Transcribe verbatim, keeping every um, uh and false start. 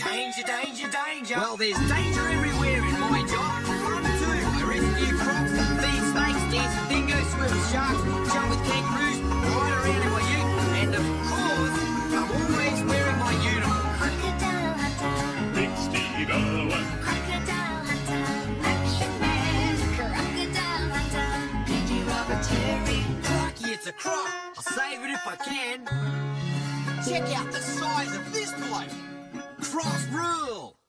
Danger, danger, danger. Well, there's danger everywhere in my job. Fun too. I rescue crocs, feed snakes, dance with dingoes, swim with sharks, jump with kangaroos, ride around in my ute, and of course, I'm always wearing my uniform. Crocodile hunter, Big Steve Irwin. crocodile hunter, action man, crocodile hunter. Did you rob a cherry? Crikey, it's a croc. I'll save it if I can. Check out the size of this bloke. Cross rule.